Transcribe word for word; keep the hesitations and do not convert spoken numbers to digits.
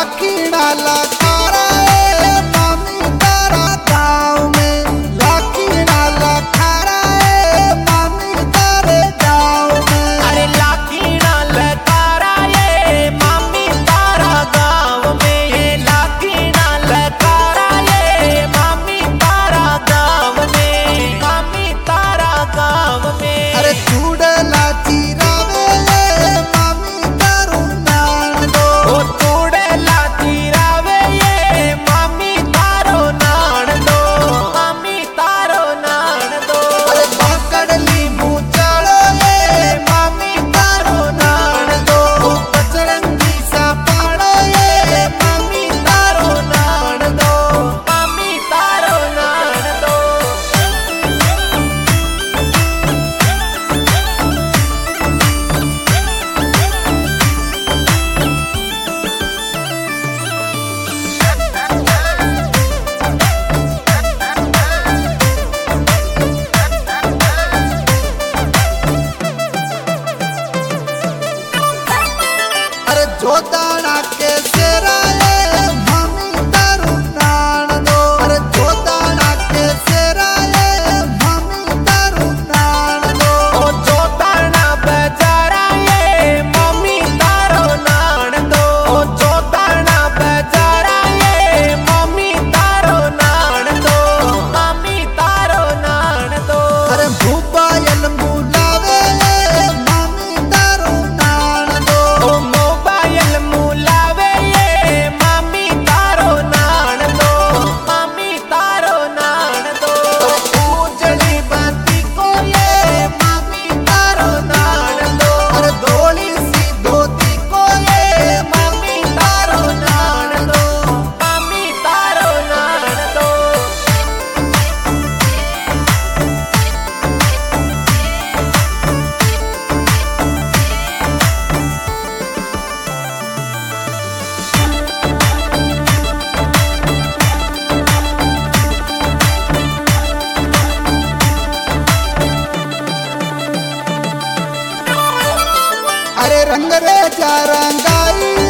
लाखीना लखारा ए मामी तारा गाँव में, लाखीना लखारा ए मामी तारे गाँव में। अरे लाखीना लखारा ये मामी तारा गाँव में, ये लाखीना लखारा ये मामी तारा गाँव में, मामी तारा गाँव में। अरे चूड़ला चिरावे ए मामी तारू नान दो, ओ चूड़ला चिरावे ये मामी तारो नान दो, मामी तारो नान दो। अरे पकड़ली मुचाड़ो ए मामी तारो नान दो, बजरंगी सा पाड़ो ए मामी तारो नान दो, मामी तारो नान दो। अरे जोताना के सेरा ए मामी तारू नान दो, अरे जोताना के सेरा ए मामी तारू नान दो। ओ जोताना बजारा ये मामी तारो नान दो, ओ जोताना बजारा ये मामी तारो नान दो, मामी तारो नान दो। अरे मोबाइल मुलावे ए मामी तारू नान दो, ओ मोबाइल मुलावे ये मामी तारो नान दो, मामी तारो नान दो। उजड़ी बाती को ये मामी तारो नान दो, अरे धोली सी धोती को ये मामी तारो नान दो। मामी तारो नान दो। अरे रंग रे जा रंगाई